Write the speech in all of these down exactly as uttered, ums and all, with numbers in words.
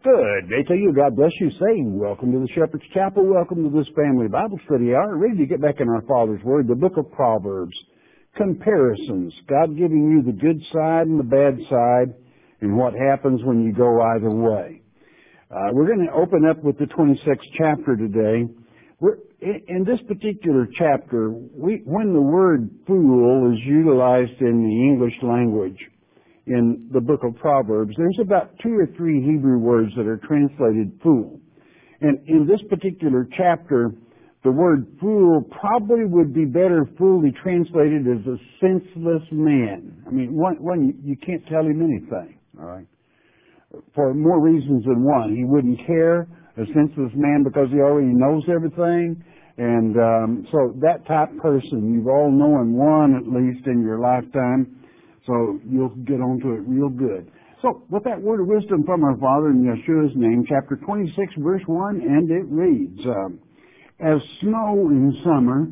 Good day to you. God bless you. Say, welcome to the Shepherd's Chapel. Welcome to this family Bible study hour. Ready to get back in our Father's Word, the book of Proverbs. Comparisons. God giving you the good side and the bad side and what happens when you go either way. Uh, we're going to open up with the twenty-sixth chapter today. We're, in this particular chapter, we, when the word fool is utilized in the English language, in the book of Proverbs, there's about two or three Hebrew words that are translated fool. And in this particular chapter, the word fool probably would be better fully translated as a senseless man. I mean, one, one you can't tell him anything, all right? For more reasons than one. He wouldn't care, a senseless man, because he already knows everything. And um, so that type of person, you've all known one at least in your lifetime. So you'll get onto it real good. So with that word of wisdom from our Father in Yeshua's name, chapter twenty-six, verse one, and it reads, um, as snow in summer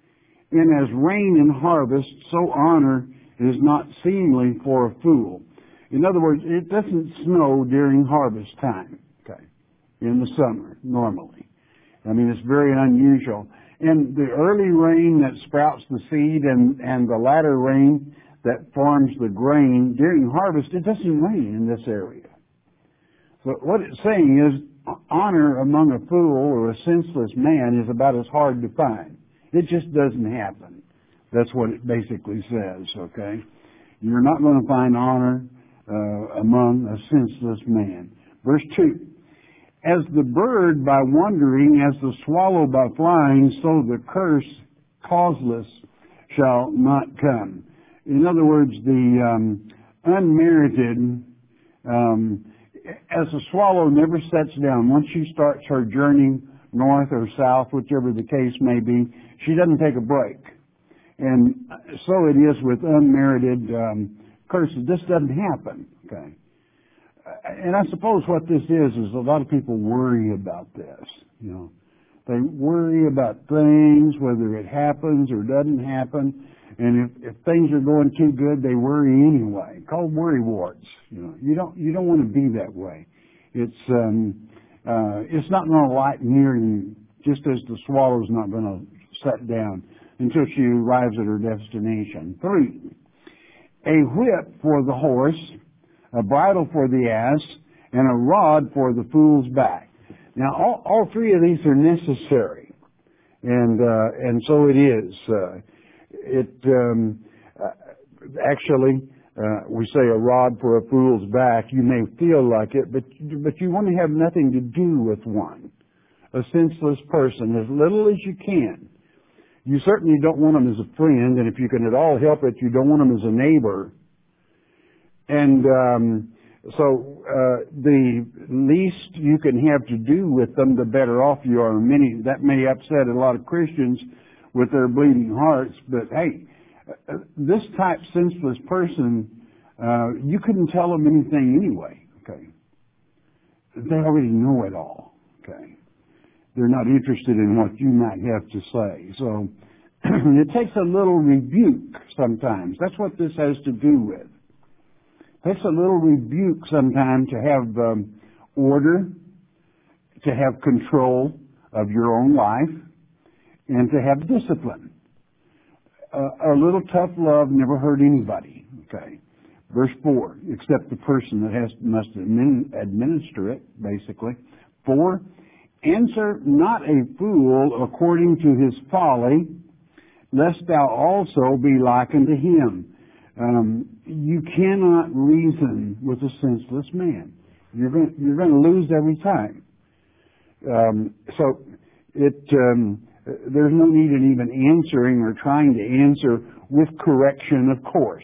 and as rain in harvest, so honor is not seemly for a fool. In other words, it doesn't snow during harvest time, okay, in the summer, normally. I mean, it's very unusual. And the early rain that sprouts the seed and, and the latter rain that forms the grain during harvest, it doesn't rain in this area. So what it's saying is honor among a fool or a senseless man is about as hard to find. It just doesn't happen. That's what it basically says, okay? You're not going to find honor uh, among a senseless man. Verse two, as the bird by wandering, as the swallow by flying, so the curse causeless shall not come. In other words, the um, unmerited, um, as a swallow never sets down. Once she starts her journey north or south, whichever the case may be, she doesn't take a break. And so it is with unmerited um, curses. This doesn't happen. Okay. And I suppose what this is is a lot of people worry about this. You know, they worry about things, whether it happens or doesn't happen. And if, if things are going too good, they worry anyway. Called worry warts. You know, you don't you don't want to be that way. It's um, uh, it's not going to lighten near you, just as the swallow's not going to set down until she arrives at her destination. Three, a whip for the horse, a bridle for the ass, and a rod for the fool's back. Now, all, all three of these are necessary, and uh, and so it is. Uh, It um, uh, actually, uh, we say a rod for a fool's back. You may feel like it, but but you want to have nothing to do with one, a senseless person, as little as you can. You certainly don't want them as a friend, and if you can at all help it, you don't want them as a neighbor. And um, so uh, the least you can have to do with them, the better off you are. Many that may upset a lot of Christians with their bleeding hearts, but hey, this type senseless person, uh, you couldn't tell them anything anyway, okay? They already know it all, okay? They're not interested in what you might have to say. So it takes a little rebuke sometimes. That's what this has to do with. It takes a little rebuke sometimes to have um, order, to have control of your own life, and to have discipline. Uh, a little tough love never hurt anybody. Okay. Verse four, except the person that has must admin, administer it, basically. Four, answer not a fool according to his folly, lest thou also be like unto him. Um, you cannot reason with a senseless man. You're going you're going to lose every time. Um, so it. Um, There's no need in even answering or trying to answer with correction, of course.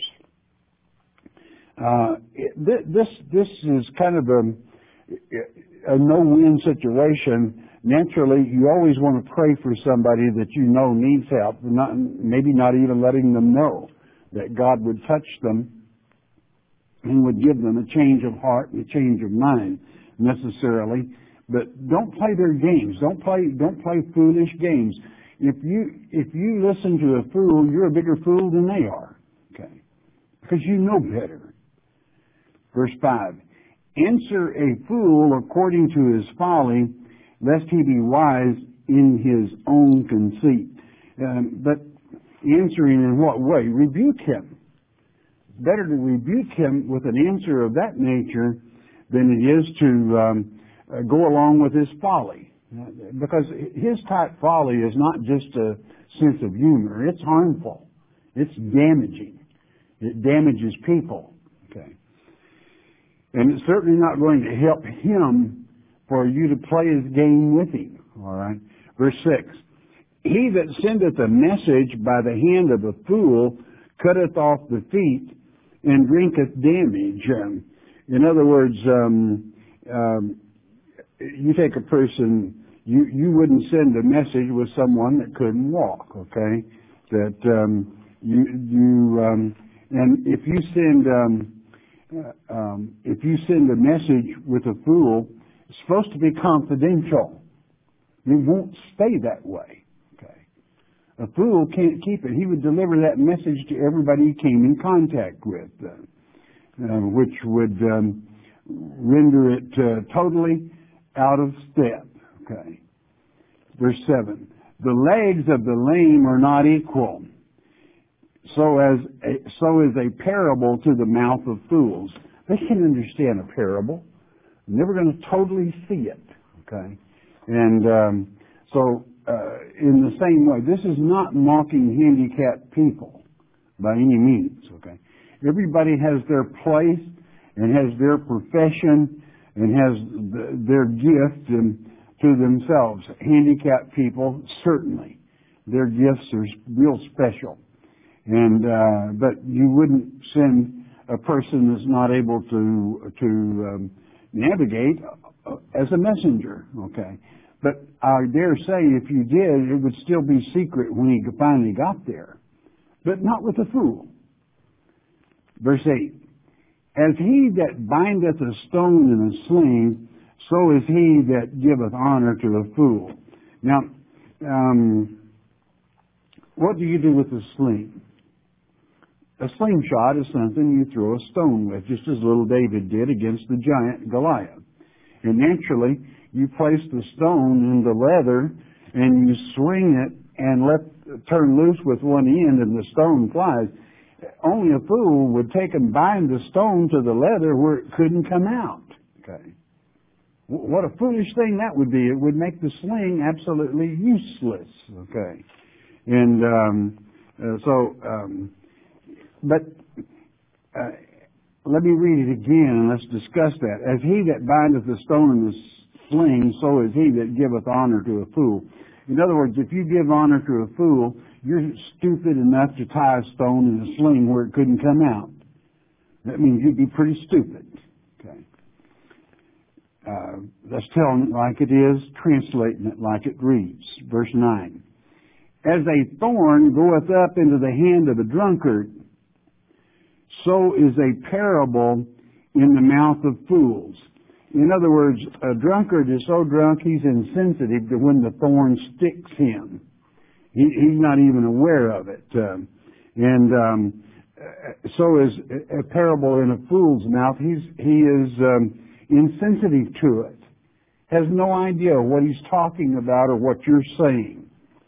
Uh, this this is kind of a, a no-win situation. Naturally, you always want to pray for somebody that you know needs help, not, maybe not even letting them know that God would touch them and would give them a change of heart and a change of mind necessarily. But don't play their games. Don't play don't play foolish games. If you if you listen to a fool, you're a bigger fool than they are. Okay. Because you know better. Verse five. Answer a fool according to his folly, lest he be wise in his own conceit. Um, but answering in what way? Rebuke him. Better to rebuke him with an answer of that nature than it is to um, uh, go along with his folly. Because his type folly is not just a sense of humor. It's harmful. It's damaging. It damages people. Okay. And it's certainly not going to help him for you to play his game with him. All right. Verse six. He that sendeth a message by the hand of a fool cutteth off the feet and drinketh damage. Um, in other words, um, um, you take a person, you, you wouldn't send a message with someone that couldn't walk, okay? That um, you, you um, and if you send um, uh, um, if you send a message with a fool, it's supposed to be confidential. It won't stay that way. A fool can't keep it. He would deliver that message to everybody he came in contact with, uh, uh, which would um, render it uh, totally out of step. Okay. Verse seven. The legs of the lame are not equal. So as a, so is a parable to the mouth of fools. They can understand a parable. They're never going to totally see it. Okay. And um, so. Uh, in the same way, this is not mocking handicapped people by any means, okay? Everybody has their place and has their profession and has the, their gift and, to themselves. Handicapped people, certainly, their gifts are real special. And, uh, but you wouldn't send a person that's not able to, to um, navigate as a messenger, okay? But I dare say if you did, it would still be secret when he finally got there. But not with a fool. Verse eight. As he that bindeth a stone in a sling, so is he that giveth honor to a fool. Now, um, what do you do with a sling? A slingshot is something you throw a stone with, just as little David did against the giant Goliath. And naturally, you place the stone in the leather and you swing it and let turn loose with one end and the stone flies. Only a fool would take and bind the stone to the leather where it couldn't come out. Okay. What a foolish thing that would be. It would make the sling absolutely useless. Okay. And um, uh, so, um, but uh, let me read it again and let's discuss that. As he that bindeth the stone in the sling, so is he that giveth honor to a fool. In other words, if you give honor to a fool, you're stupid enough to tie a stone in a sling where it couldn't come out. That means you'd be pretty stupid. Okay. Uh, let's tell it like it is, translating it like it reads. Verse nine. As a thorn goeth up into the hand of a drunkard, so is a parable in the mouth of fools. In other words, a drunkard is so drunk he's insensitive to when the thorn sticks him. He, he's not even aware of it. Um, and um, so is a parable in a fool's mouth. He's, he is um, insensitive to it. Has no idea what he's talking about or what you're saying.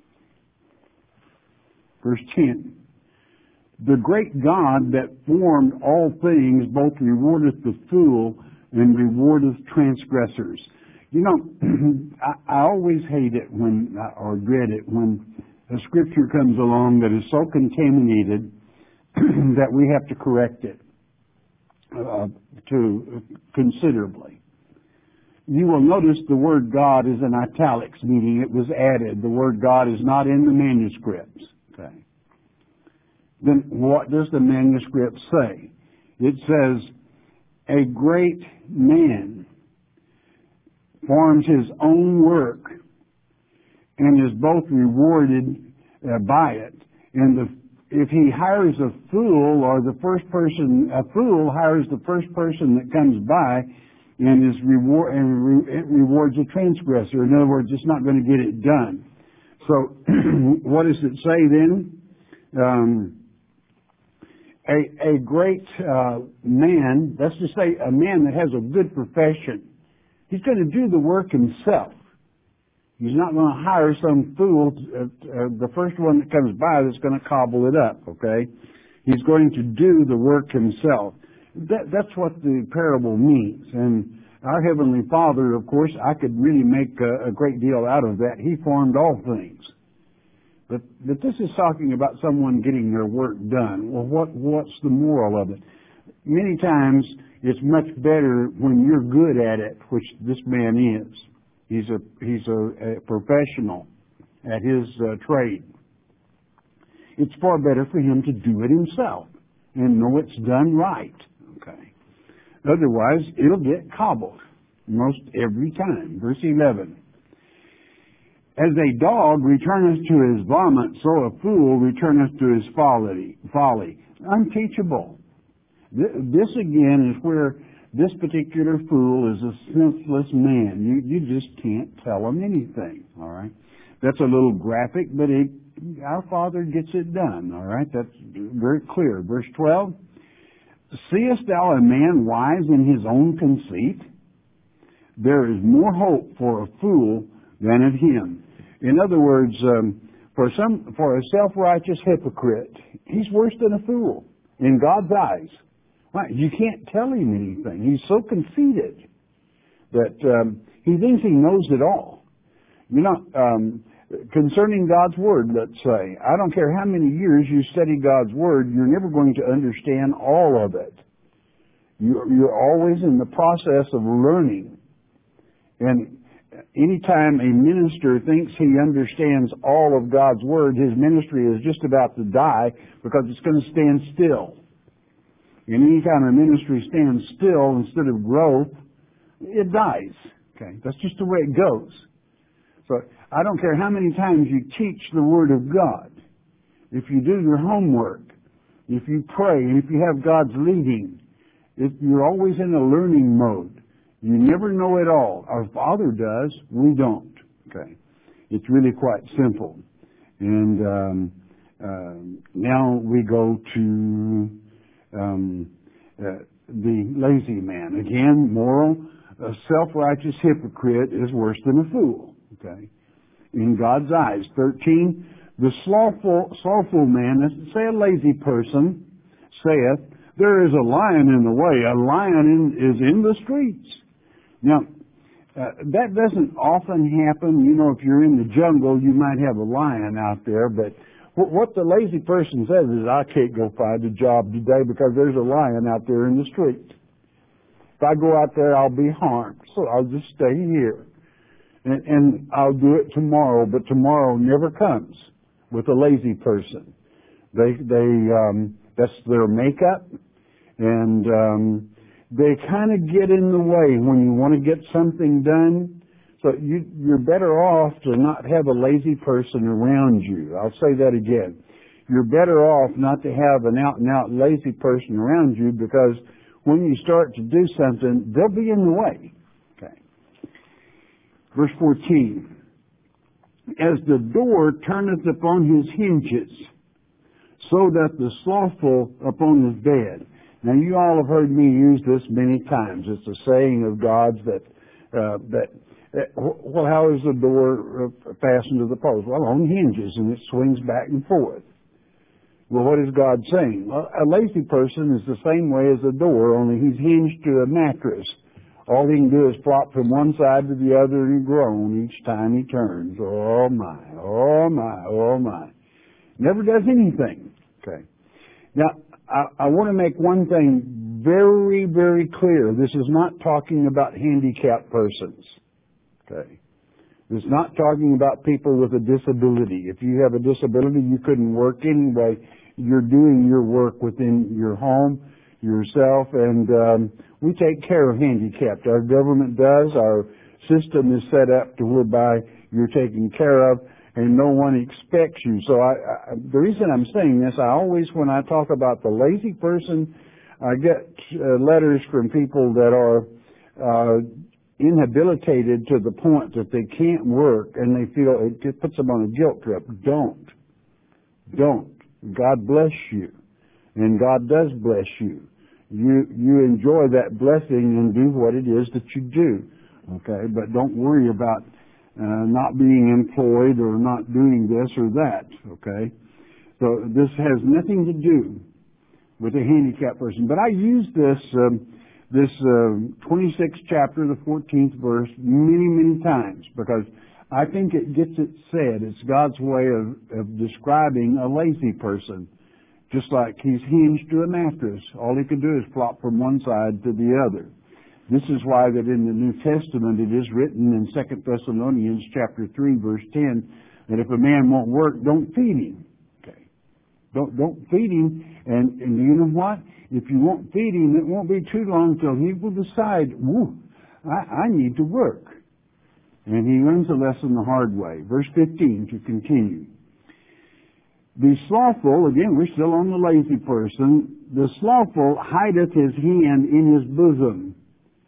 Verse ten. The great God that formed all things both rewardeth the fool and rewardeth transgressors. You know, I, I always hate it when, or dread it, when a scripture comes along that is so contaminated that we have to correct it uh, to considerably. You will notice the word God is in italics, meaning it was added. The word God is not in the manuscripts. Okay. Then what does the manuscript say? It says, a great man forms his own work and is both rewarded uh, by it. And the, if he hires a fool, or the first person, a fool hires the first person that comes by and is reward and re, it rewards a transgressor. In other words, it's not going to get it done. So, what does it say then? Um, a, a great uh, man, let's just say a man that has a good profession, he's going to do the work himself. He's not going to hire some fool, uh, uh, the first one that comes by that's going to cobble it up, okay? He's going to do the work himself. That, that's what the parable means. And our Heavenly Father, of course, I could really make a, a great deal out of that. He formed all things. But, but this is talking about someone getting their work done. Well, what, what's the moral of it? Many times it's much better when you're good at it, which this man is. He's a, he's a, a professional at his uh, trade. It's far better for him to do it himself and know it's done right. Okay. Otherwise, it'll get cobbled most every time. Verse eleven. As a dog returneth to his vomit, so a fool returneth to his folly. folly. Unteachable. This again is where this particular fool is a senseless man. You, you just can't tell him anything. All right. That's a little graphic, but it, our Father gets it done. All right. That's very clear. Verse twelve. Seest thou a man wise in his own conceit? There is more hope for a fool than of him. In other words, um, for some, for a self-righteous hypocrite, he's worse than a fool in God's eyes. Why? You can't tell him anything. He's so conceited that um, he thinks he knows it all. You know, um, concerning God's Word, let's say, I don't care how many years you study God's Word, you're never going to understand all of it. You're, you're always in the process of learning. And anytime a minister thinks he understands all of God's Word, his ministry is just about to die because it's going to stand still. And anytime a ministry stands still instead of growth, it dies. Okay, that's just the way it goes. So I don't care how many times you teach the Word of God. If you do your homework, if you pray, and if you have God's leading, if you're always in a learning mode. You never know it all. Our Father does. We don't. Okay. It's really quite simple. And um, uh, now we go to um, uh, the lazy man. Again, moral. A self-righteous hypocrite is worse than a fool. Okay. In God's eyes. thirteen. The slothful, slothful man, let's say a lazy person, saith, there is a lion in the way. A lion in, is in the streets. Now, uh, that doesn't often happen. You know, if you're in the jungle, you might have a lion out there. But w- what the lazy person says is, I can't go find a job today because there's a lion out there in the street. If I go out there, I'll be harmed. So I'll just stay here. And, and I'll do it tomorrow. But tomorrow never comes with a lazy person. They, they, um, that's their makeup. And, um, they kind of get in the way when you want to get something done. So you, you're better off to not have a lazy person around you. I'll say that again. You're better off not to have an out-and-out lazy person around you because when you start to do something, they'll be in the way. Okay. Verse fourteen. As the door turneth upon his hinges, so that the slothful upon his bed. Now, you all have heard me use this many times. It's a saying of God's that, uh, that, that, well, how is the door fastened to the post? Well, on hinges, and it swings back and forth. Well, what is God saying? Well, a lazy person is the same way as a door, only he's hinged to a mattress. All he can do is flop from one side to the other and groan each time he turns. Oh, my, oh, my, oh, my. Never does anything. Okay. Now, I, I want to make one thing very, very clear. This is not talking about handicapped persons. Okay. It's not talking about people with a disability. If you have a disability, you couldn't work anyway. You're doing your work within your home, yourself, and um, we take care of handicapped. Our government does. Our system is set up to whereby you're taken care of, and no one expects you. So I, I, the reason I'm saying this, I always, when I talk about the lazy person, I get uh, letters from people that are uh, inhabilitated to the point that they can't work, and they feel it puts them on a guilt trip. Don't. Don't. God bless you. and God does bless you. You you enjoy that blessing and do what it is that you do. Okay, but don't worry about uh, not being employed or not doing this or that. Okay, so this has nothing to do with a handicapped person. But I use this um, this uh, twenty-sixth chapter, the fourteenth verse, many many times because I think it gets it said. It's God's way of, of describing a lazy person. Just like he's hinged to a mattress. All he can do is flop from one side to the other. This is why that in the New Testament it is written in Second Thessalonians chapter three, verse ten, that if a man won't work, don't feed him. Okay. Don't don't feed him. And, and you know what? If you won't feed him, it won't be too long till he will decide, woo, I, I need to work. And he learns the lesson the hard way. Verse fifteen to continue. The slothful, again, we're still on the lazy person. The slothful hideth his hand in his bosom.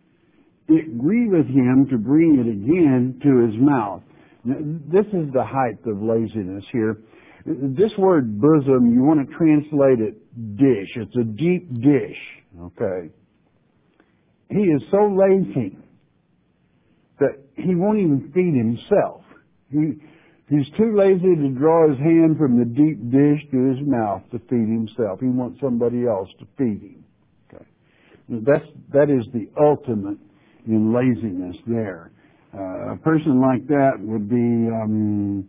It grieveth him to bring it again to his mouth. Now, this is the height of laziness here. This word bosom, you want to translate it dish. It's a deep dish. Okay. He is so lazy that he won't even feed himself. He He's too lazy to draw his hand from the deep dish to his mouth to feed himself. He wants somebody else to feed him. Okay. That's, that is the ultimate in laziness there. Uh, a person like that would be um,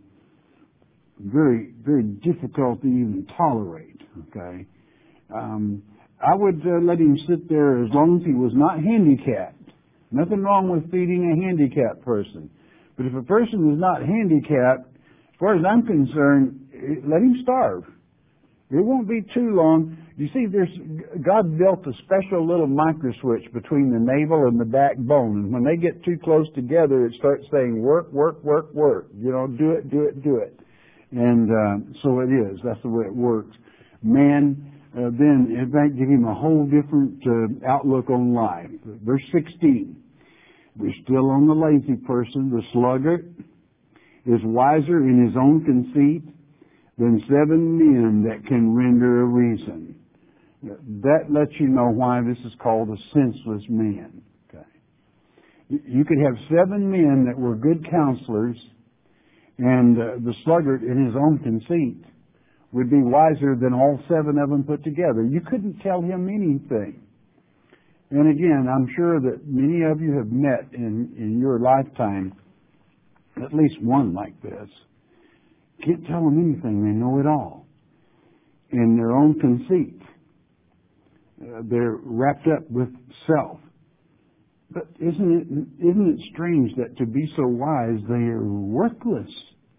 very, very difficult to even tolerate. Okay. Um, I would uh, let him sit there as long as he was not handicapped. Nothing wrong with feeding a handicapped person. But if a person is not handicapped, as far as I'm concerned, let him starve. It won't be too long. You see, there's God built a special little micro switch between the navel and the backbone. And when they get too close together, it starts saying, work, work, work, work. You know, do it, do it, do it. And uh, so it is. That's the way it works. Man, uh, then it might give him a whole different uh, outlook on life. Verse sixteen. We're still on the lazy person. The sluggard is wiser in his own conceit than seven men that can render a reason. That lets you know why this is called a senseless man. Okay. You could have seven men that were good counselors, and uh, the sluggard in his own conceit would be wiser than all seven of them put together. You couldn't tell him anything. And again, I'm sure that many of you have met in, in your lifetime at least one like this. Can't tell them anything. They know it all. In their own conceit. Uh, they're wrapped up with self. But isn't it, isn't it strange that to be so wise, they are worthless?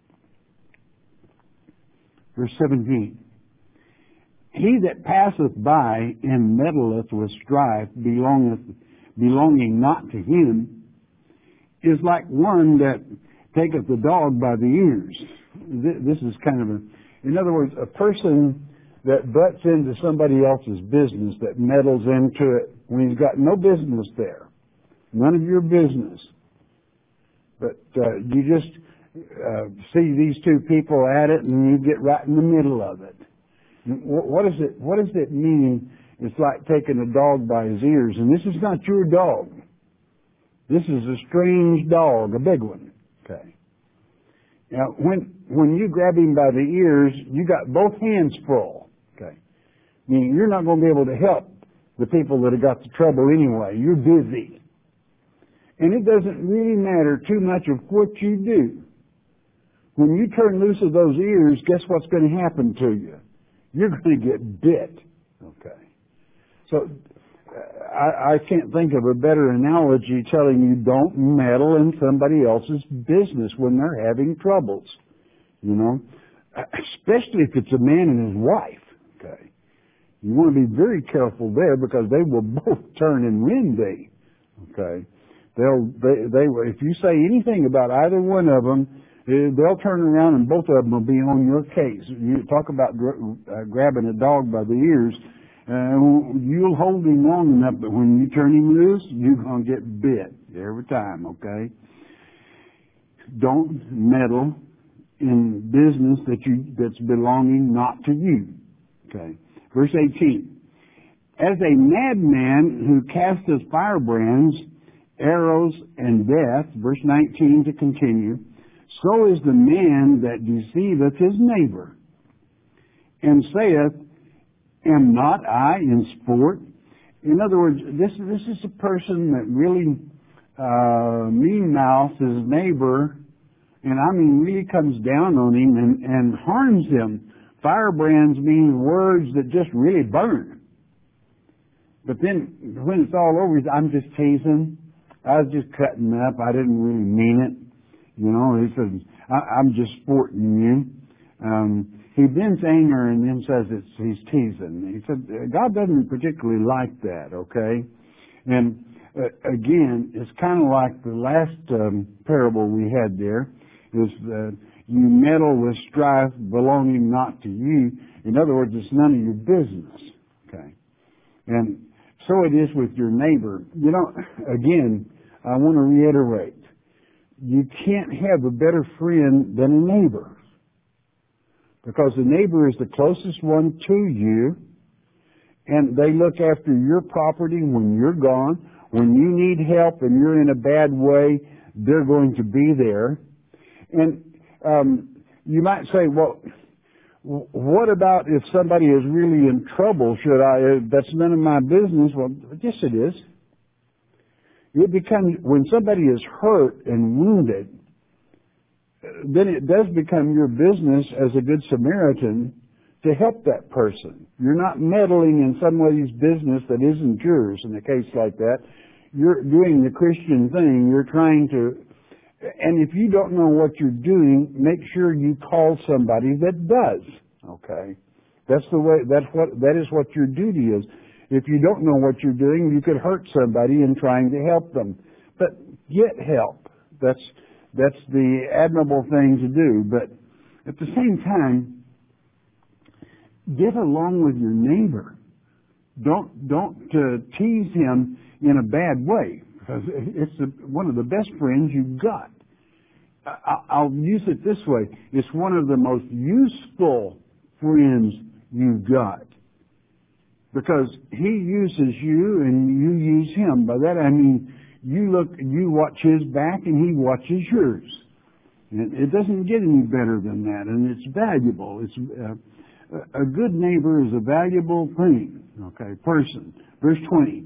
Verse seventeen. He that passeth by and meddleth with strife, belongeth, belonging not to him, is like one that taketh the dog by the ears. This is kind of a, in other words, a person that butts into somebody else's business, that meddles into it when he's got no business there. None of your business. But uh, you just uh, see these two people at it and you get right in the middle of it. What is it, what does it mean? It's like taking a dog by his ears. And this is not your dog. This is a strange dog, a big one. Okay. Now, when, when you grab him by the ears, you got both hands full. Okay. I mean, you're not going to be able to help the people that have got the trouble anyway. You're busy. And it doesn't really matter too much of what you do. When you turn loose of those ears, guess what's going to happen to you? You're going to get bit. Okay. So I, I can't think of a better analogy telling you don't meddle in somebody else's business when they're having troubles. You know, especially if it's a man and his wife. Okay. You want to be very careful there because they will both turn and rend thee. Okay. They'll, they, they, if you say anything about either one of them, they'll turn around and both of them will be on your case. You talk about gra- uh, grabbing a dog by the ears. Uh, you'll hold him long enough, but when you turn him loose, you're going to get bit every time, okay? Don't meddle in business that you that's belonging not to you, okay? Verse eighteen. As a madman who casteth firebrands, arrows, and death, verse nineteen to continue, so is the man that deceiveth his neighbor, and saith, am not I in sport? In other words, this, this is a person that really uh, mean-mouths his neighbor, and I mean really comes down on him and, and harms him. Firebrands mean words that just really burn. But then when it's all over, I'm just teasing. I was just cutting up. I didn't really mean it. You know, he says, I, I'm just sporting you. Um, he bends anger and then says it's, he's teasing. He said, God doesn't particularly like that, okay? And uh, again, it's kind of like the last um, parable we had there, is uh, you meddle with strife belonging not to you. In other words, it's none of your business, okay? And so it is with your neighbor. You know, again, I want to reiterate, you can't have a better friend than a neighbor, because the neighbor is the closest one to you, and they look after your property when you're gone. When you need help and you're in a bad way, they're going to be there. And um, you might say, well, what about if somebody is really in trouble? Should I, uh, that's none of my business. Well, yes it is. It becomes, when somebody is hurt and wounded, then it does become your business as a good Samaritan to help that person. You're not meddling in somebody's business that isn't yours in a case like that. You're doing the Christian thing. You're trying to, and if you don't know what you're doing, make sure you call somebody that does. Okay? That's the way, that's what, that is what your duty is. If you don't know what you're doing, you could hurt somebody in trying to help them. But get help. That's, that's the admirable thing to do. But at the same time, get along with your neighbor. Don't, don't uh, tease him in a bad way, because it's a, one of the best friends you've got. I, I'll use it this way. It's one of the most useful friends you've got, because he uses you and you use him. By that I mean you look, you watch his back and he watches yours. And it doesn't get any better than that, and it's valuable. It's uh, a good neighbor is a valuable thing. Okay, person. Verse twenty.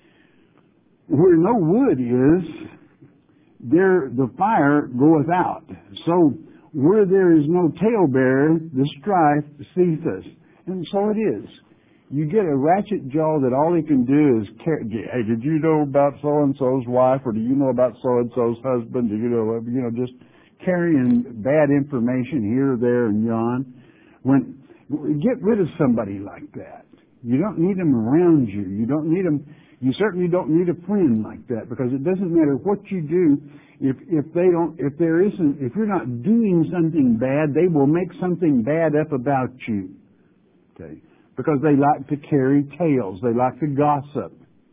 Where no wood is, there the fire goeth out. So where there is no talebearer, the strife ceaseth. And so it is. You get a ratchet jaw that all he can do is carry. Hey, did you know about so and so's wife, or do you know about so and so's husband? Do you know? You know, just carrying bad information here, there, and yon. When get rid of somebody like that. You don't need them around you. You don't need them. You certainly don't need a friend like that, because it doesn't matter what you do. If if they don't, if there isn't, if you're not doing something bad, they will make something bad up about you. Okay, because they like to carry tales. They like to gossip,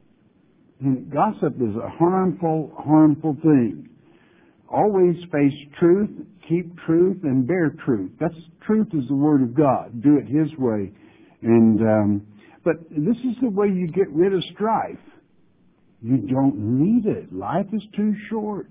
and gossip is a harmful, harmful thing. Always face truth, keep truth, and bear truth. That's truth is the Word of God. Do it His way, and. Um, But this is the way you get rid of strife. You don't need it. Life is too short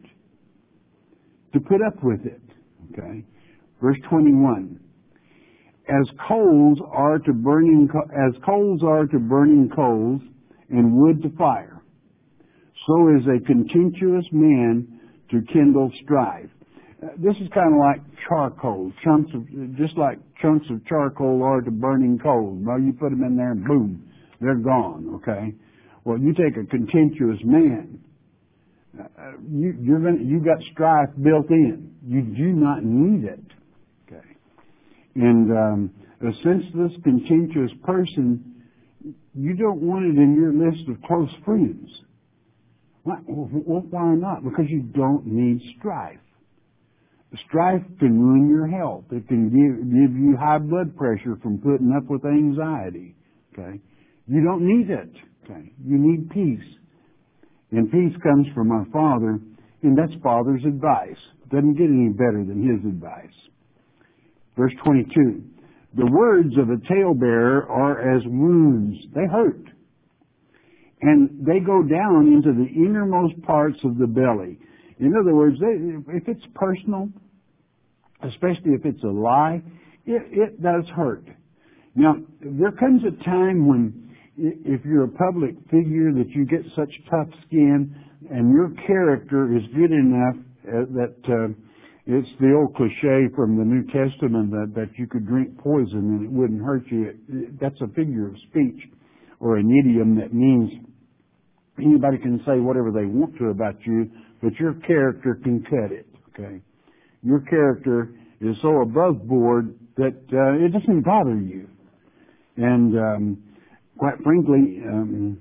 to put up with it. Okay. Verse twenty-one. As coals are to burning, as coals are to burning coals, and wood to fire, so is a contentious man to kindle strife. Uh, this is kind of like charcoal, chunks of, just like chunks of charcoal are to burning coals. Well, you put them in there and boom, they're gone, okay? Well, you take a contentious man, uh, you, you're gonna, you got strife built in. You do not need it, okay? And um, a senseless, contentious person, you don't want it in your list of close friends. Why, well, why not? Because you don't need strife. Strife can ruin your health. It can give, give you high blood pressure from putting up with anxiety. Okay? You don't need it. Okay? You need peace. And peace comes from our Father, and that's Father's advice. Doesn't get any better than His advice. Verse twenty-two. The words of a talebearer are as wounds. They hurt. And they go down into the innermost parts of the belly. In other words, they, if it's personal, especially if it's a lie, it, it does hurt. Now, there comes a time when if you're a public figure that you get such tough skin and your character is good enough uh, that uh, it's the old cliche from the New Testament that, that you could drink poison and it wouldn't hurt you. It, it, that's a figure of speech or an idiom that means anybody can say whatever they want to about you, but your character can cut it, okay? Your character is so above board that uh, it doesn't bother you. And um, quite frankly, um,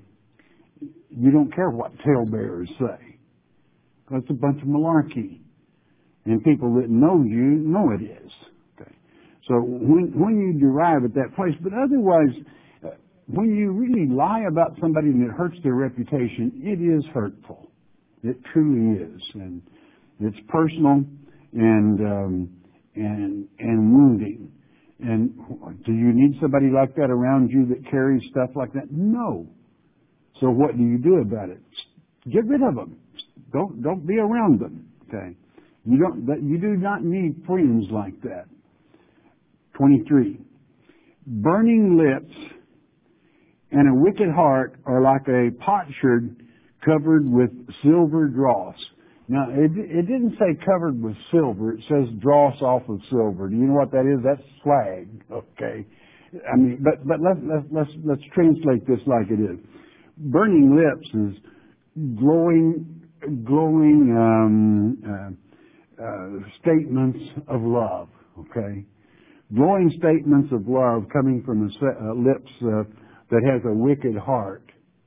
you don't care what talebearers say. Because it's a bunch of malarkey. And people that know you know it is. Okay. So when, when you derive at that place, but otherwise, uh, when you really lie about somebody and it hurts their reputation, it is hurtful. It truly is. And it's personal and um, and and wounding. And do you need somebody like that around you that carries stuff like that? No. So what do you do about it? Get rid of them. Don't don't be around them. Okay. You don't. You do not need friends like that. Twenty-three. Burning lips and a wicked heart are like a potsherd covered with silver dross. Now, it, it didn't say covered with silver. It says dross off of silver. Do you know what that is? That's slag. Okay. I mean, but but let's let's let's, let's translate this like it is. Burning lips is glowing, glowing um, uh, uh, statements of love. Okay. Glowing statements of love coming from a se- uh, lips uh, that has a wicked heart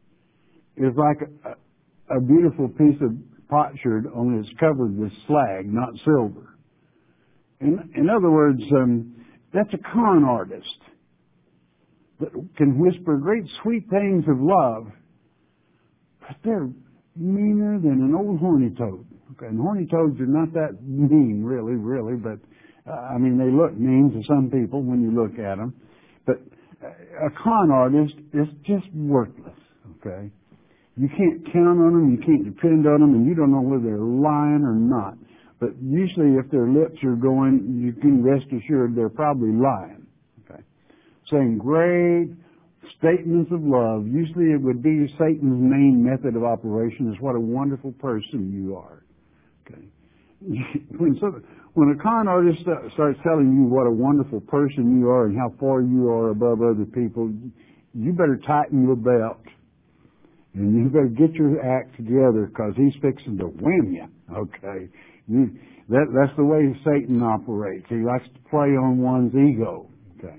is like a, a beautiful piece of potsherd, only it's covered with slag, not silver. In, in other words, um, that's a con artist that can whisper great sweet things of love, but they're meaner than an old horny toad. Okay, and horny toads are not that mean, really, really, but uh, I mean, they look mean to some people when you look at them. But a con artist is just worthless, okay? You can't count on them, you can't depend on them, and you don't know whether they're lying or not. But usually if their lips are going, you can rest assured they're probably lying. Okay. Saying great statements of love. Usually it would be Satan's main method of operation is what a wonderful person you are. Okay. When, so, when a con artist starts telling you what a wonderful person you are and how far you are above other people, you better tighten your belt. And you better get your act together because he's fixing to win you. Okay, you, that that's the way Satan operates. He likes to play on one's ego. Okay,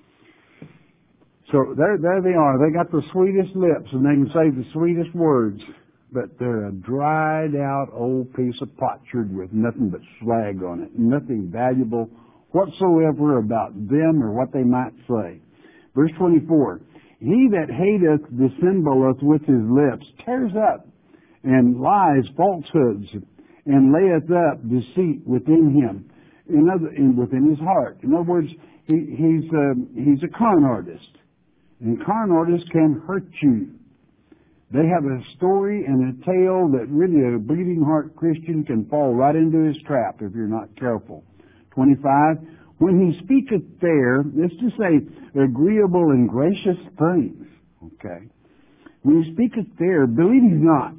so there there they are. They got the sweetest lips and they can say the sweetest words, but they're a dried out old piece of potsherd with nothing but slag on it, nothing valuable whatsoever about them or what they might say. Verse twenty-four. He that hateth dissembleth with his lips, tears up, and lies falsehoods, and layeth up deceit within him, in other, in, within his heart. In other words, he, he's a, he's a con artist, and con artists can hurt you. They have a story and a tale that really a bleeding heart Christian can fall right into his trap if you're not careful. twenty-five. When he speaketh fair, that's to say, agreeable and gracious things. Okay. When he speaketh fair, believe not.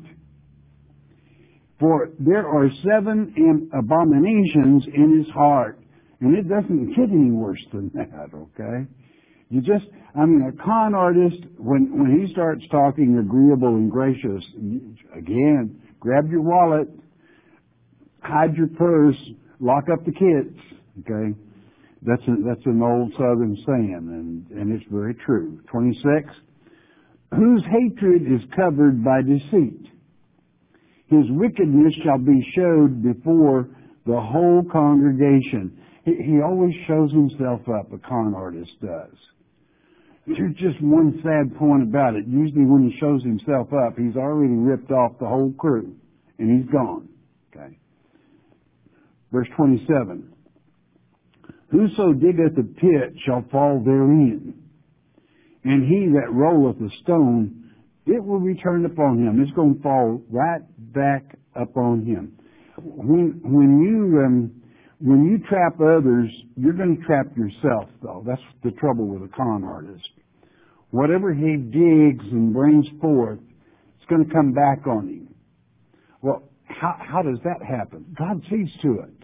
For there are seven abominations in his heart. And it doesn't get any worse than that, okay? You just, I mean, a con artist, when, when he starts talking agreeable and gracious, again, grab your wallet, hide your purse, lock up the kids, okay? That's a, that's an old Southern saying, and, and it's very true. twenty-six, whose hatred is covered by deceit. His wickedness shall be showed before the whole congregation. He, he always shows himself up, a con artist does. There's just one sad point about it. Usually when he shows himself up, he's already ripped off the whole crew, and he's gone. Okay. Verse twenty-seven. Whoso diggeth a pit shall fall therein, and he that rolleth a stone, it will return upon him. It's going to fall right back upon him. When, when you um, when you trap others, you're going to trap yourself, though. That's the trouble with a con artist. Whatever he digs and brings forth, it's going to come back on him. Well, how, how does that happen? God sees to it.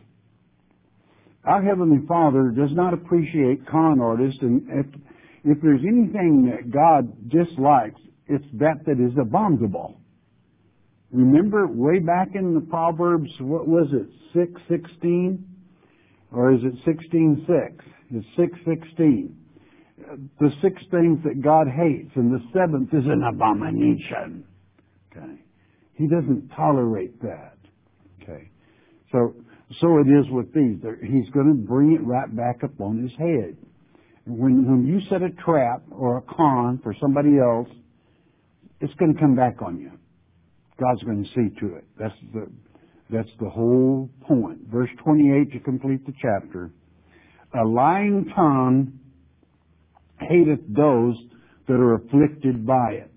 Our Heavenly Father does not appreciate con artists, and if, if there's anything that God dislikes, it's that that is abominable. Remember way back in the Proverbs, what was it, six sixteen? Or is it sixteen six? It's six sixteen. The six things that God hates, and the seventh is an abomination. Okay. He doesn't tolerate that. Okay. So, so it is with these. He's going to bring it right back up on his head. When, when you set a trap or a con for somebody else, it's going to come back on you. God's going to see to it. That's the, that's the whole point. Verse twenty-eight to complete the chapter. A lying tongue hateth those that are afflicted by it,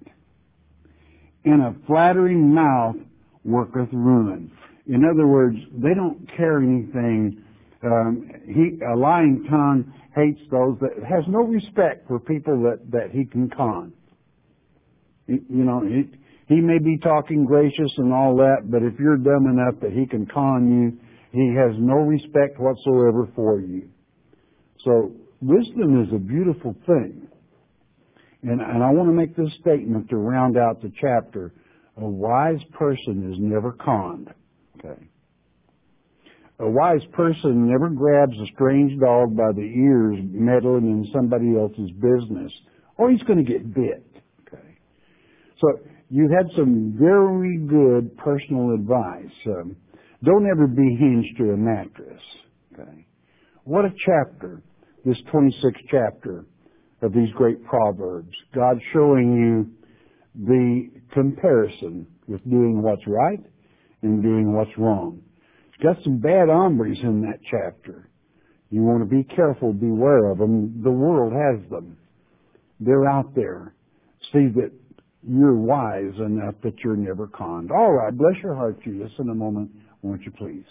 and a flattering mouth worketh ruin. In other words, they don't care anything. Um, he, a lying tongue hates those that has no respect for people that, that he can con. You know, he, he may be talking gracious and all that, but if you're dumb enough that he can con you, he has no respect whatsoever for you. So wisdom is a beautiful thing. And, and I want to make this statement to round out the chapter. A wise person is never conned. Okay. A wise person never grabs a strange dog by the ears meddling in somebody else's business, or he's going to get bit. Okay. So you had some very good personal advice. Um, don't ever be hinged to a mattress. Okay. What a chapter, this twenty-sixth chapter of these great Proverbs. God showing you the comparison with doing what's right and doing what's wrong. It's got some bad hombres in that chapter. You want to be careful, beware of them. The world has them. They're out there. See that you're wise enough that you're never conned. All right, bless your heart, Judas, in a moment, won't you please?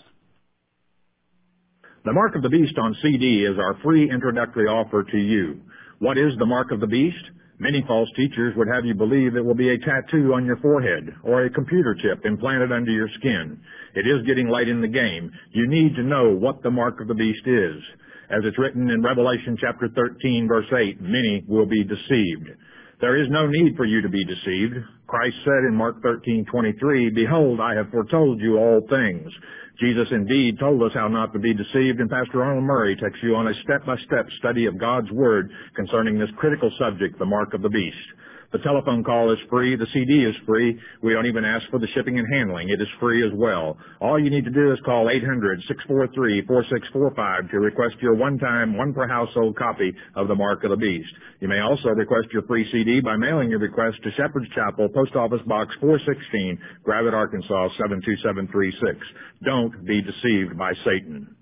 The Mark of the Beast on C D is our free introductory offer to you. What is the Mark of the Beast? Many false teachers would have you believe it will be a tattoo on your forehead or a computer chip implanted under your skin. It is getting late in the game. You need to know what the Mark of the Beast is. As it's written in Revelation chapter thirteen, verse eight, many will be deceived. There is no need for you to be deceived. Christ said in Mark thirteen twenty-three, "Behold, I have foretold you all things." Jesus indeed told us how not to be deceived, and Pastor Arnold Murray takes you on a step-by-step study of God's Word concerning this critical subject, the Mark of the Beast. The telephone call is free. The C D is free. We don't even ask for the shipping and handling. It is free as well. All you need to do is call eight hundred, six four three, four six four five to request your one-time, one-per-household copy of the Mark of the Beast. You may also request your free C D by mailing your request to Shepherd's Chapel, Post Office Box four sixteen, Gravette, Arkansas, seven two seven three six. Don't be deceived by Satan.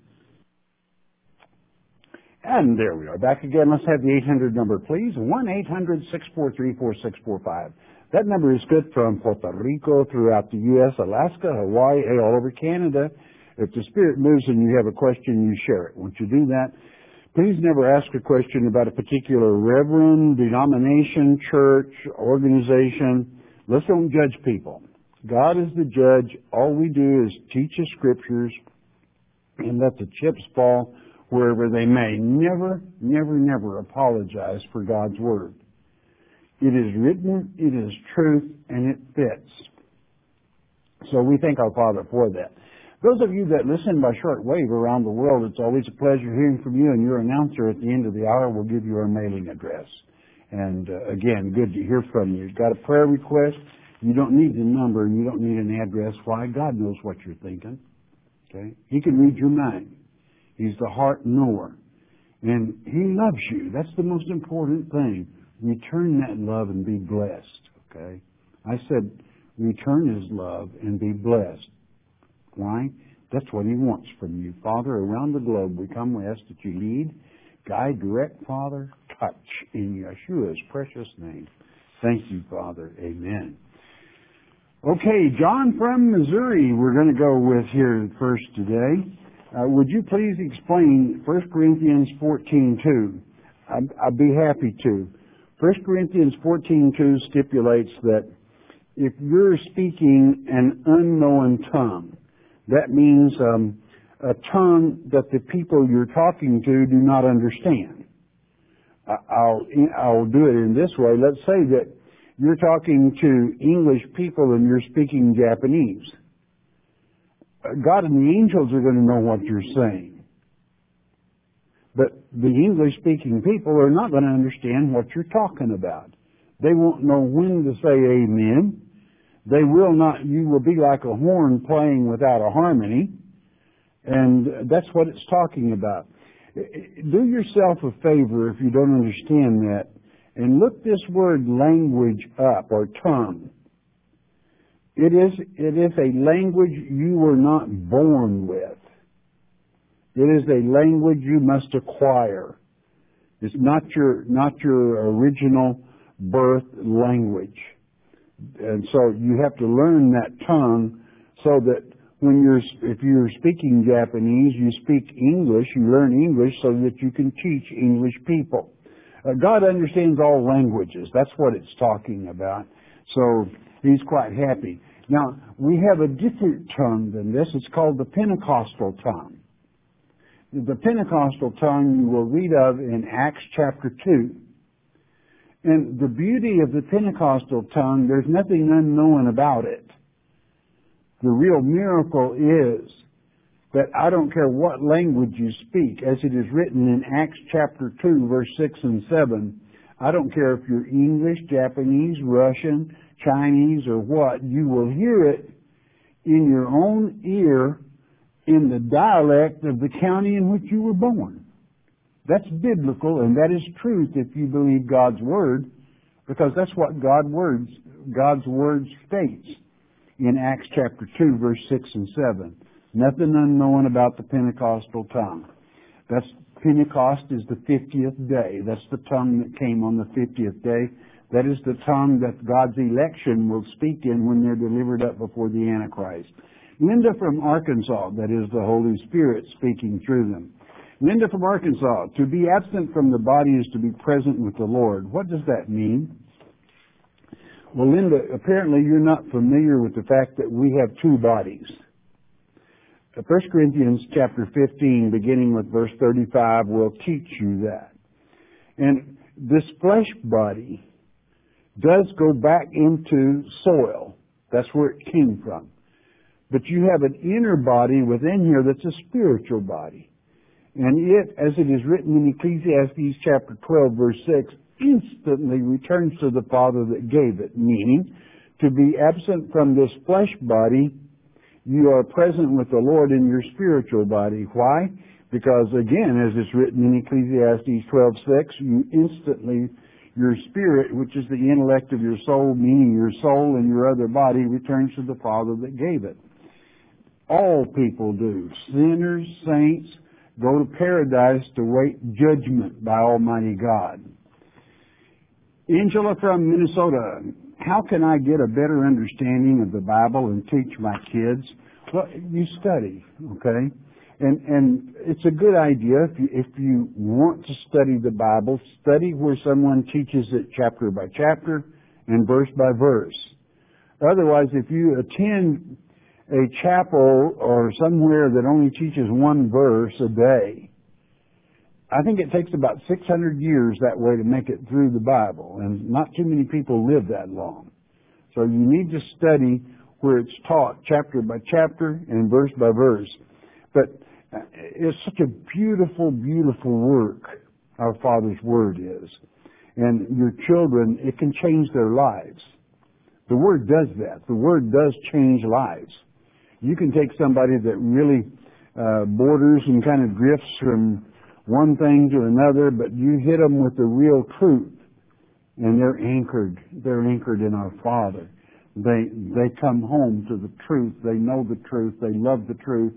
And there we are, back again. Let's have the eight hundred number, please. one eight hundred, six four three, four six four five. That number is good from Puerto Rico, throughout the U S, Alaska, Hawaii, all over Canada. If the Spirit moves and you have a question, you share it. Once you do that, please never ask a question about a particular reverend, denomination, church, organization. Let's don't judge people. God is the judge. All we do is teach the Scriptures and let the chips fall wherever they may. Never, never, never apologize for God's Word. It is written, it is truth, and it fits. So we thank our Father for that. Those of you that listen by shortwave around the world, it's always a pleasure hearing from you, and your announcer at the end of the hour will give you our mailing address. And uh, again, good to hear from you. You've got a prayer request, you don't need the number, and you don't need an address. Why? God knows what you're thinking. Okay? He can read your mind. He's the heart knower. And He loves you. That's the most important thing. Return that love and be blessed. Okay? I said, return His love and be blessed. Why? That's what He wants from you. Father, around the globe we come, we ask that you lead, guide, direct, Father, touch in Yeshua's precious name. Thank you, Father. Amen. Okay, John from Missouri we're going to go with here first today. Uh, would you please explain First Corinthians fourteen two? I'd, I'd be happy to. First Corinthians fourteen two stipulates that if you're speaking an unknown tongue, that means um, a tongue that the people you're talking to do not understand. I'll, I'll do it in this way. Let's say that you're talking to English people and you're speaking Japanese. God and the angels are going to know what you're saying. But the English-speaking people are not going to understand what you're talking about. They won't know when to say amen. They will not, you will be like a horn playing without a harmony. And that's what it's talking about. Do yourself a favor if you don't understand that, and look this word language up, or tongue. It is, it is a language you were not born with. It is a language you must acquire. It's not your, not your original birth language. And so you have to learn that tongue so that when you're, if you're speaking Japanese, you speak English, you learn English so that you can teach English people. Uh, God understands all languages. That's what it's talking about. So He's quite happy. Now, we have a different tongue than this. It's called the Pentecostal tongue. The Pentecostal tongue you will read of in Acts chapter two. And the beauty of the Pentecostal tongue, there's nothing unknown about it. The real miracle is that I don't care what language you speak, as it is written in Acts chapter two, verse six and seven. I don't care if you're English, Japanese, Russian, Chinese, or what, you will hear it in your own ear in the dialect of the county in which you were born. That's biblical, and that is truth if you believe God's Word, because that's what God words, God's Word states in Acts chapter two, verse six and seven. Nothing unknown about the Pentecostal tongue. That's, Pentecost is the fiftieth day. That's the tongue that came on the fiftieth day. That is the tongue that God's election will speak in when they're delivered up before the Antichrist. Linda from Arkansas, that is the Holy Spirit speaking through them. Linda from Arkansas, to be absent from the body is to be present with the Lord. What does that mean? Well, Linda, apparently you're not familiar with the fact that we have two bodies. First Corinthians chapter fifteen, beginning with verse thirty-five, will teach you that. And this flesh body does go back into soil. That's where it came from. But you have an inner body within here that's a spiritual body. And it, as it is written in Ecclesiastes chapter twelve, verse six, instantly returns to the Father that gave it, meaning to be absent from this flesh body, you are present with the Lord in your spiritual body. Why? Because again, as it's written in Ecclesiastes twelve six, you instantly, your spirit, which is the intellect of your soul, meaning your soul and your other body, returns to the Father that gave it. All people do. Sinners, saints, go to paradise to wait judgment by Almighty God. Angela from Minnesota, how can I get a better understanding of the Bible and teach my kids? Well, you study, okay? And and it's a good idea if you, if you want to study the Bible, study where someone teaches it chapter by chapter and verse by verse. Otherwise, if you attend a chapel or somewhere that only teaches one verse a day, I think it takes about six hundred years that way to make it through the Bible, and not too many people live that long. So you need to study where it's taught chapter by chapter and verse by verse. But it's such a beautiful, beautiful work, our Father's Word is. And your children, it can change their lives. The Word does that. The Word does change lives. You can take somebody that really uh, borders and kind of drifts from one thing to another, but you hit them with the real truth, and they're anchored. They're anchored in our Father. They they come home to the truth. They know the truth. They love the truth,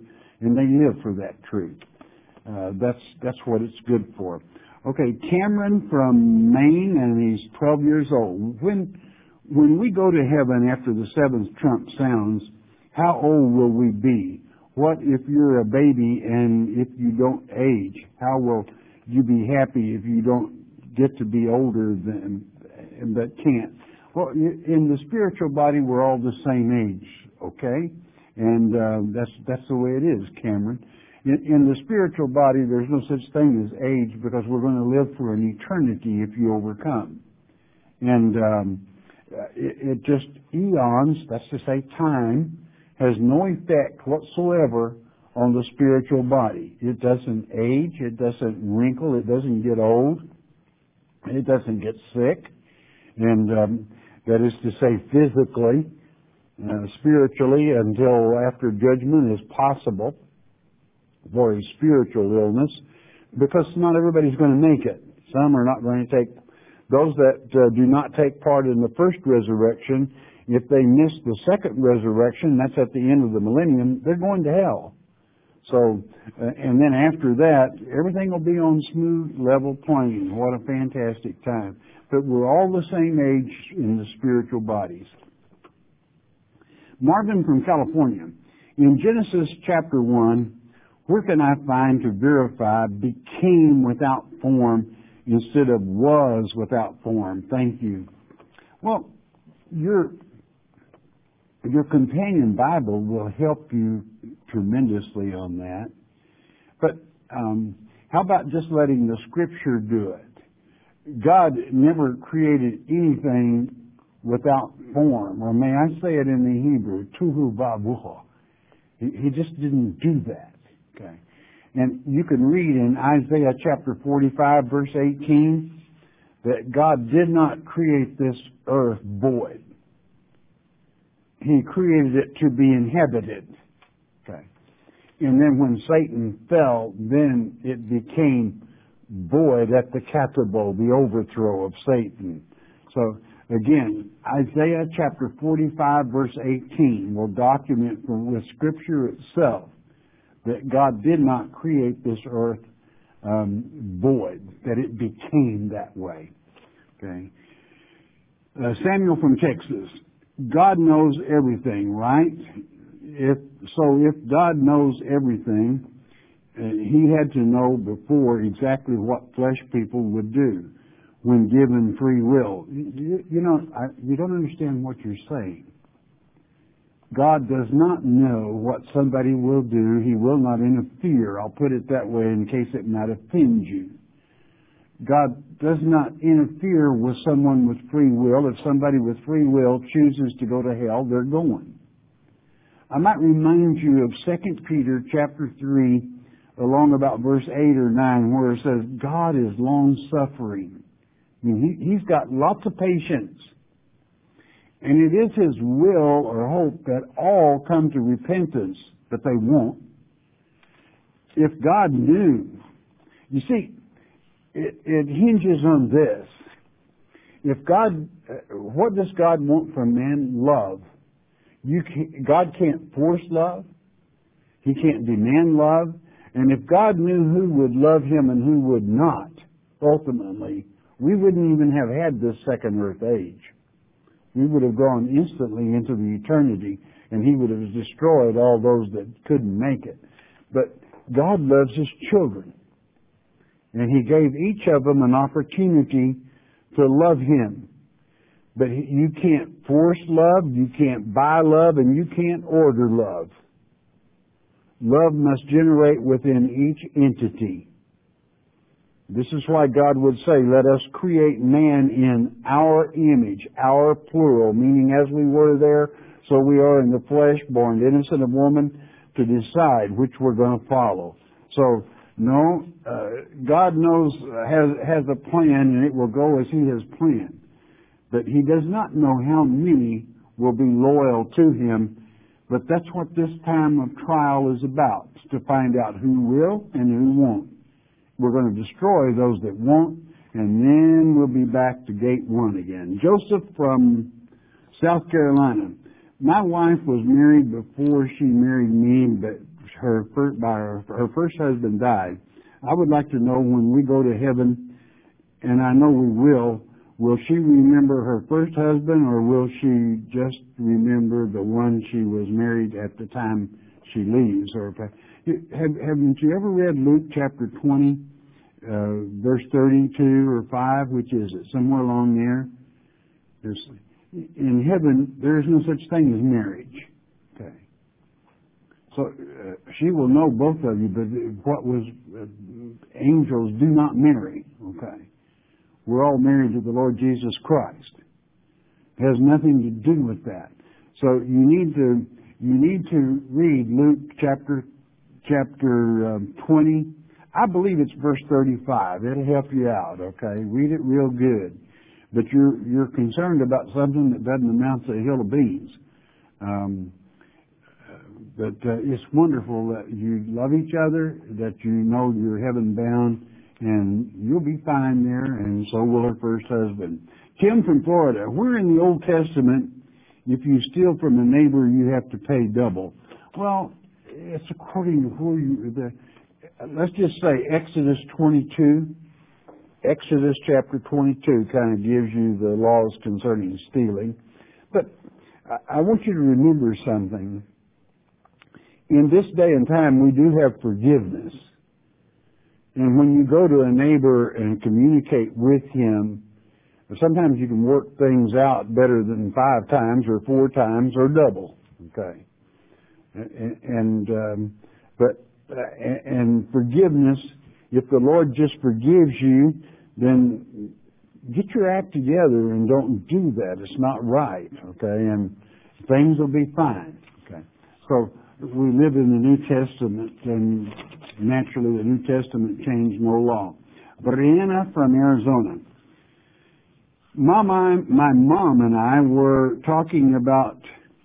and they live for that truth. Uh, that's that's what it's good for. Okay, Cameron from Maine, and he's twelve years old. When when we go to heaven after the seventh trump sounds, how old will we be? What if you're a baby and if you don't age? How will you be happy if you don't get to be older than but can't? Well, in the spiritual body, we're all the same age, okay? And uh, that's that's the way it is, Cameron. In, in the spiritual body, there's no such thing as age because we're going to live for an eternity if you overcome. And um, it, it just eons, that's to say time, has no effect whatsoever on the spiritual body. It doesn't age, it doesn't wrinkle, it doesn't get old, it doesn't get sick. And um, that is to say physically, uh, spiritually, until after judgment is possible for a spiritual illness, because not everybody's going to make it. Some are not going to take, those that uh, do not take part in the first resurrection, if they miss the second resurrection, that's at the end of the millennium, they're going to hell. So, uh, and then after that, everything will be on smooth, level plane. What a fantastic time. But we're all the same age in the spiritual bodies. Marvin from California. In Genesis chapter one, where can I find to verify became without form instead of was without form? Thank you. Well, your, your companion Bible will help you tremendously on that. But um, how about just letting the Scripture do it? God never created anything without form, or may I say it in the Hebrew, tuhu vavuha. He, he just didn't do that. Okay. And you can read in Isaiah chapter forty-five, verse eighteen, that God did not create this earth void. He created it to be inhabited. Okay. And then when Satan fell, then it became void at the katabo, the overthrow of Satan. So again, Isaiah chapter forty-five, verse eighteen will document from with Scripture itself that God did not create this earth um, void, that it became that way. Okay. Uh, Samuel from Texas. God knows everything, right? If so, if God knows everything, uh, He had to know before exactly what flesh people would do when given free will. You, you know, I, you don't understand what you're saying. God does not know what somebody will do. He will not interfere. I'll put it that way in case it might offend you. God does not interfere with someone with free will. If somebody with free will chooses to go to hell, they're going. I might remind you of Second Peter chapter three, along about verse eight or nine, where it says, God is long-suffering. I mean, he, he's got lots of patience. And it is His will or hope that all come to repentance, but they won't. If God knew, you see, it, it hinges on this. If God, what does God want from man? Love. You can't, God can't force love. He can't demand love. And if God knew who would love Him and who would not, ultimately, we wouldn't even have had this second earth age. We would have gone instantly into the eternity, and He would have destroyed all those that couldn't make it. But God loves His children, and He gave each of them an opportunity to love Him. But you can't force love, you can't buy love, and you can't order love. Love must generate within each entity. This is why God would say, let us create man in our image, our plural, meaning as we were there, so we are in the flesh, born innocent of woman, to decide which we're going to follow. So, no, uh, God knows, uh, has, has a plan, and it will go as He has planned. But He does not know how many will be loyal to Him. But that's what this time of trial is about, to find out who will and who won't. We're going to destroy those that won't, and then we'll be back to gate one again. Joseph from South Carolina. My wife was married before she married me, but her first, by her, her first husband died. I would like to know when we go to heaven, and I know we will, will she remember her first husband, or will she just remember the one she was married at the time she leaves? Or have, haven't you ever read Luke chapter twenty, uh, verse thirty-two or five, which is it, somewhere along there? There's, in heaven, there is no such thing as marriage. Okay. So uh, she will know both of you, but what was uh, angels do not marry. Okay. We're all married to the Lord Jesus Christ. It has nothing to do with that. So you need to you need to read Luke chapter chapter um, twenty. I believe it's verse thirty-five. It'll help you out. Okay, read it real good. But you're you're concerned about something that doesn't amount to a hill of beans. Um, but uh, it's wonderful that you love each other, that you know you're heaven bound. And you'll be fine there, and so will her first husband. Kim from Florida. We're in the Old Testament. If you steal from a neighbor, you have to pay double. Well, it's according to who you. The, let's just say Exodus twenty-two. Exodus chapter twenty-two kind of gives you the laws concerning stealing. But I, I want you to remember something. In this day and time, we do have forgiveness. And when you go to a neighbor and communicate with him, sometimes you can work things out better than five times or four times or double. Okay, and, and um, but uh, and forgiveness. If the Lord just forgives you, then get your act together and don't do that. It's not right. Okay, and things will be fine. Okay, so we live in the New Testament, and naturally the New Testament changed no law. Brianna from Arizona. My, my, my mom and I were talking about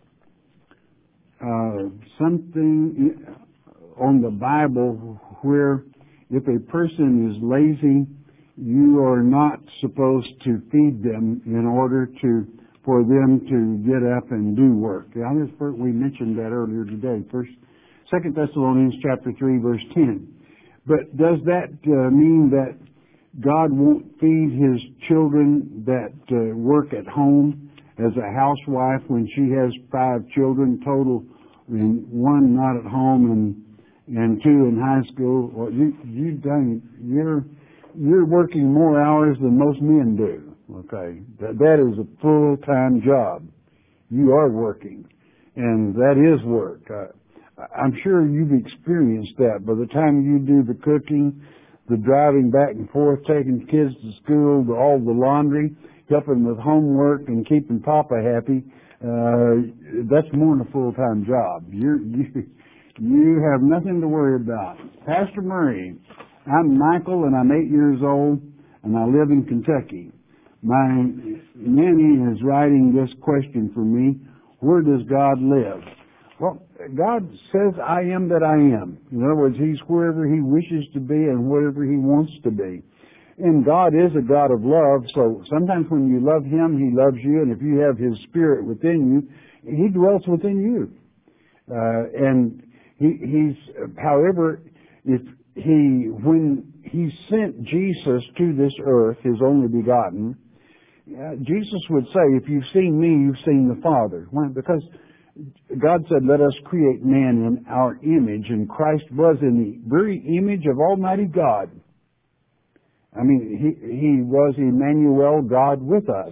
uh, something on the Bible where if a person is lazy, you are not supposed to feed them in order to for them to get up and do work. Yeah, we mentioned that earlier today. First, Second Thessalonians chapter three, verse ten. But does that uh, mean that God won't feed His children that uh, work at home as a housewife when she has five children total, and one not at home and and two in high school? Well, you you done you're you're working more hours than most men do. Okay, that that is a full-time job. You are working, and that is work. Uh, I'm sure you've experienced that. By the time you do the cooking, the driving back and forth, taking kids to school, the, all the laundry, helping with homework, and keeping Papa happy, uh, that's more than a full-time job. You're, you you have nothing to worry about. Pastor Murray, I'm Michael, and I'm eight years old, and I live in Kentucky. My nanny is writing this question for me. Where does God live? Well, God says, I am that I am. In other words, He's wherever He wishes to be and wherever He wants to be. And God is a God of love, so sometimes when you love Him, He loves you, and if you have His Spirit within you, He dwells within you. Uh, and he, He's, however, if He, when He sent Jesus to this earth, His only begotten, uh, Jesus would say, if you've seen me, you've seen the Father. Why? Because God said, let us create man in our image, and Christ was in the very image of Almighty God. I mean, He, he was Emmanuel, God with us.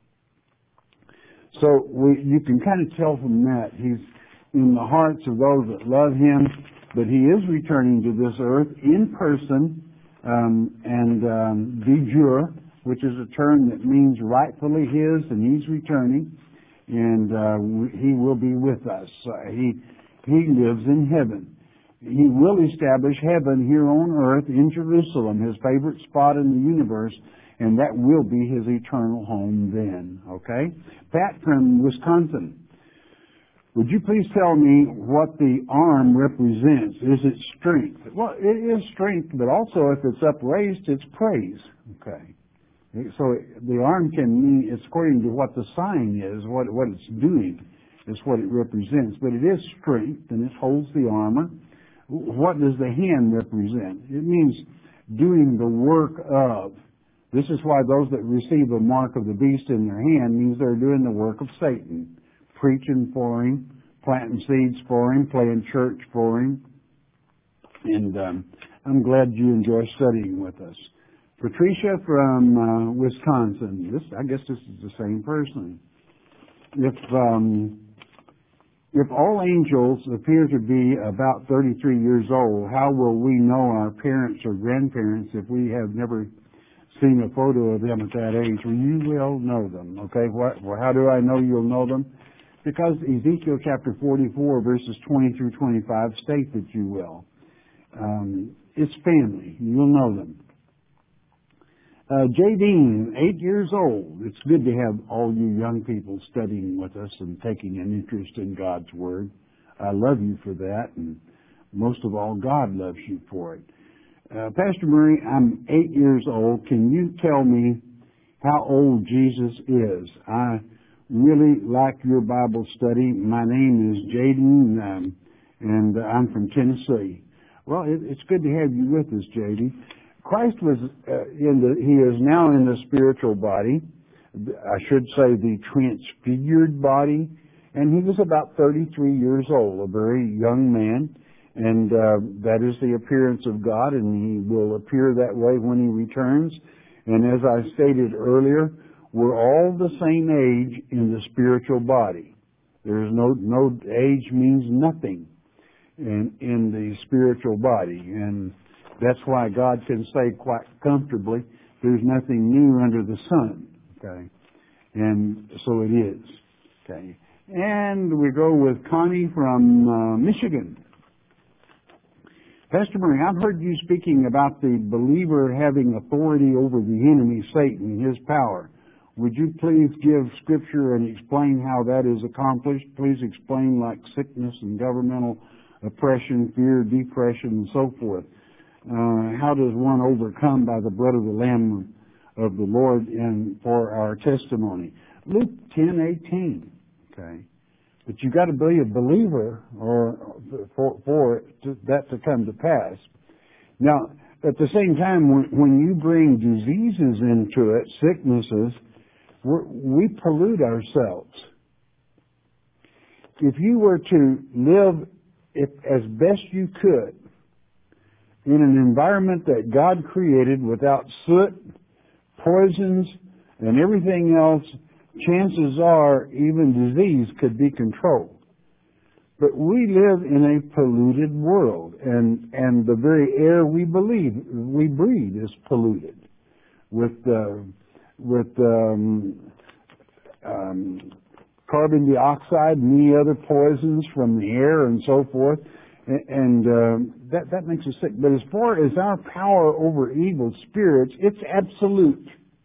So we, you can kind of tell from that, He's in the hearts of those that love Him, but He is returning to this earth in person, um, and um, de jure, which is a term that means rightfully His, and He's returning. And uh, He will be with us. Uh, he He lives in heaven. He will establish heaven here on earth in Jerusalem, His favorite spot in the universe, and that will be His eternal home then. Okay? Pat from Wisconsin. Would you please tell me what the arm represents? Is it strength? Well, it is strength, but also if it's upraised, it's praise. Okay. So the arm can mean, it's according to what the sign is, what what it's doing is what it represents. But it is strength, and it holds the armor. What does the hand represent? It means doing the work of. This is why those that receive the mark of the beast in their hand means they're doing the work of Satan. Preaching for him, planting seeds for him, playing church for him. And um, I'm glad you enjoy studying with us. Patricia from uh, Wisconsin. This, I guess this is the same person. If um, if all angels appear to be about thirty-three years old, how will we know our parents or grandparents if we have never seen a photo of them at that age? Well, you will know them. Okay. What? Well, how do I know you'll know them? Because Ezekiel chapter forty-four, verses twenty through twenty-five state that you will. Um, it's family. You'll know them. Uh, J. Dean, eight years old. It's good to have all you young people studying with us and taking an interest in God's Word. I love you for that, and most of all, God loves you for it. Uh, Pastor Murray, I'm eight years old. Can you tell me how old Jesus is? I really like your Bible study. My name is Jaden, um, and I'm from Tennessee. Well, it, it's good to have you with us, Jaden. Christ was uh, in the, he is now in the spiritual body. I should say the transfigured body. And he was about thirty-three years old, a very young man. And uh, that is the appearance of God, and he will appear that way when he returns. And as I stated earlier, we're all the same age in the spiritual body. There's no, no age means nothing in, in the spiritual body. And that's why God can say quite comfortably, there's nothing new under the sun. Okay. And so it is. Okay. And we go with Connie from uh, Michigan. Pastor Murray, I've heard you speaking about the believer having authority over the enemy, Satan, his power. Would you please give Scripture and explain how that is accomplished? Please explain like sickness and governmental oppression, fear, depression, and so forth. Uh, how does one overcome by the blood of the Lamb of the Lord and for our testimony? Luke ten eighteen. Okay. But you got to be a believer or for, for it to, that to come to pass. Now, at the same time, when, when you bring diseases into it, sicknesses, we're, we pollute ourselves. If you were to live if, as best you could in an environment that God created without soot, poisons, and everything else, chances are even disease could be controlled. But we live in a polluted world, and, and the very air we believe we breathe is polluted with uh, with um, um, carbon dioxide and many other poisons from the air and so forth. And uh, that, that makes us sick. But as far as our power over evil spirits, it's absolute.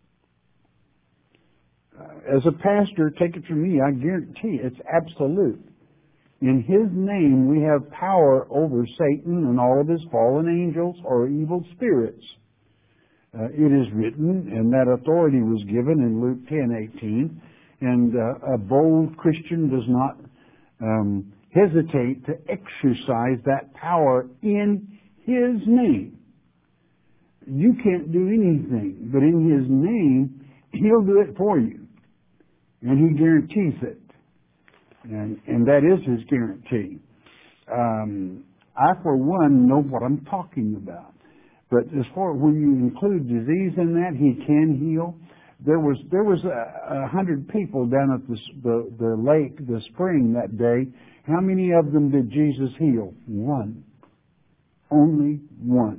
Uh, as a pastor, take it from me, I guarantee it's absolute. In His name, we have power over Satan and all of his fallen angels or evil spirits. Uh, it is written, and that authority was given in Luke ten eighteen. And uh, a bold Christian does not um, hesitate to exercise that power in His name. You can't do anything, but in His name, He'll do it for you. And He guarantees it. And, and that is His guarantee. Um, I, for one, know what I'm talking about. But as far as when you include disease in that, He can heal. There was there was a, a hundred people down at the, the the lake, the spring that day. How many of them did Jesus heal? One. Only one.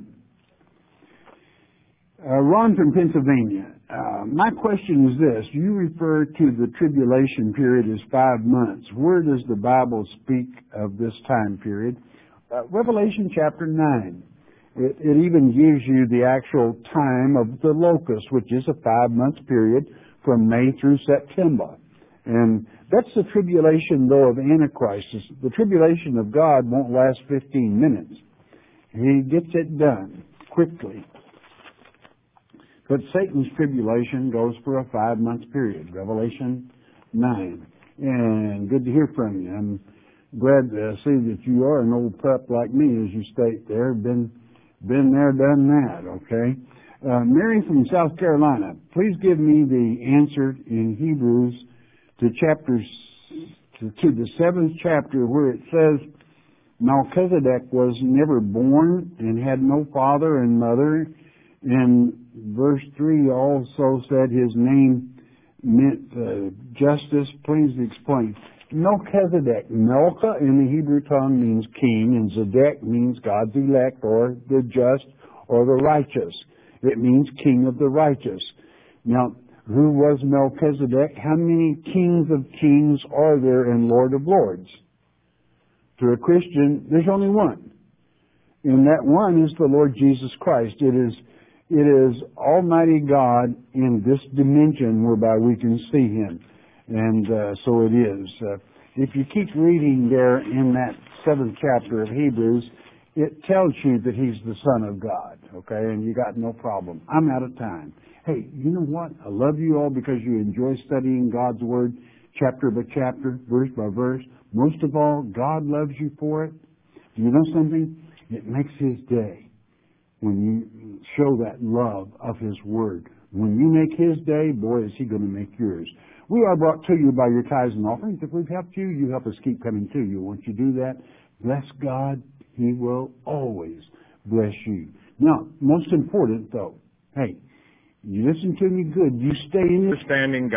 Uh, Ron from Pennsylvania. Uh, my question is this. You refer to the tribulation period as five months. Where does the Bible speak of this time period? Uh, Revelation chapter nine. It, it even gives you the actual time of the locust, which is a five-month period from May through September. And that's the tribulation, though, of Antichrist. The tribulation of God won't last fifteen minutes. He gets it done quickly. But Satan's tribulation goes for a five-month period, Revelation nine. And good to hear from you. I'm glad to see that you are an old pup like me, as you state there. Been, been there, done that, okay? Uh, Mary from South Carolina, please give me the answer in Hebrews to chapters, to, to the seventh chapter where it says Melchizedek was never born and had no father and mother. And verse three also said his name meant uh, justice. Please explain. Melchizedek, Melcha in the Hebrew tongue means king, and Zedek means God's elect or the just or the righteous. It means king of the righteous. Now, who was Melchizedek? How many kings of kings are there and Lord of lords? To a Christian, there's only one. And that one is the Lord Jesus Christ. It is, it is Almighty God in this dimension whereby we can see Him. And uh, so it is. Uh, if you keep reading there in that seventh chapter of Hebrews, it tells you that He's the Son of God, okay? And you got no problem. I'm out of time. Hey, you know what? I love you all because you enjoy studying God's Word chapter by chapter, verse by verse. Most of all, God loves you for it. Do you know something? It makes His day when you show that love of His Word. When you make His day, boy, is He going to make yours. We are brought to you by your tithes and offerings. If we've helped you, you help us keep coming to you. Once you do that, bless God. He will always bless you. Now, most important though, hey, you listen to me good. You stay in your Understanding